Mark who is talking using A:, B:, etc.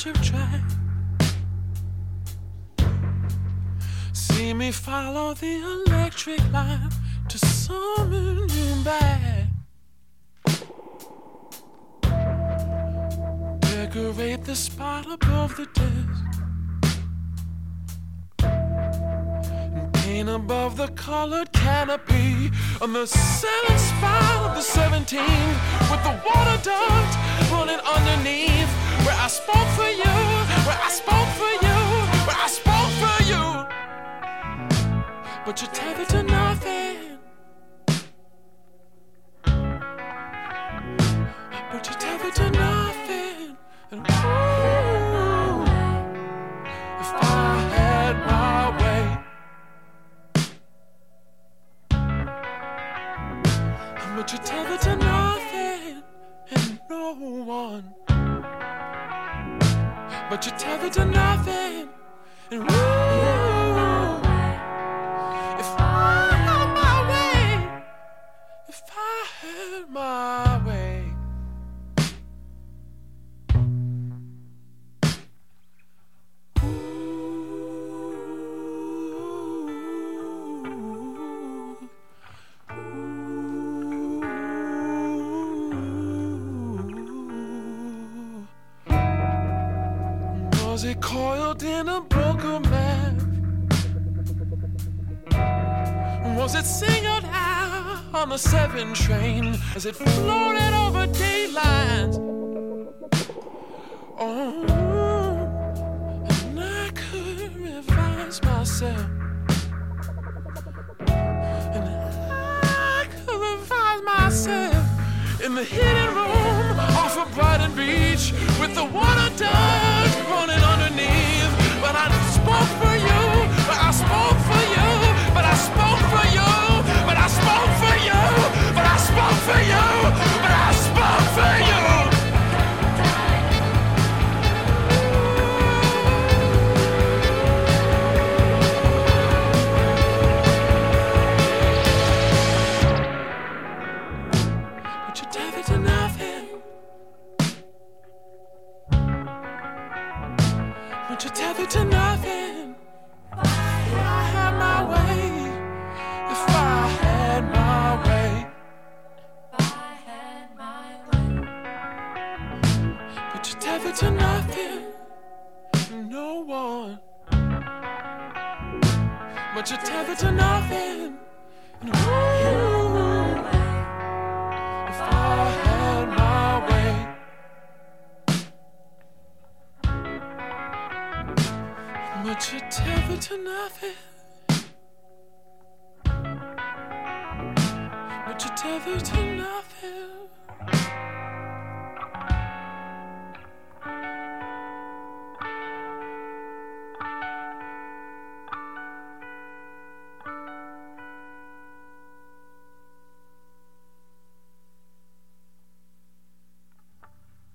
A: you've tried. See me follow the electric line to summon you back. Decorate the spot above the desk. Paint above the colored canopy on the center spot of the 17 with the water duct running underneath. Where I spoke for you, where I spoke for you, where I spoke for you. But you're tethered to nothing. But you're tethered to nothing. And ooh, if I had my way. But you're tethered to nothing and no one. But you're tethered to nothing and ooh, if I had my way, if I had my way. Was it coiled in a book of math? Was it singled out on the 7 train as it floated over date lines? Oh, and I could revise myself. And I could revise myself in the hidden room off of Brighton Beach with the water duct running underneath. But I spoke for you, but I spoke for you, but I spoke for you, but I spoke for you, but I spoke for you, but I spoke for you. But you're tethered to nothing. But you're tethered to nothing. If I had my way, if I had my way, if I had my way. But you're tethered to nothing, no one. But you're tethered to nothing, and ooh, if I had my way. But you're tethered to nothing. But you're tethered to nothing.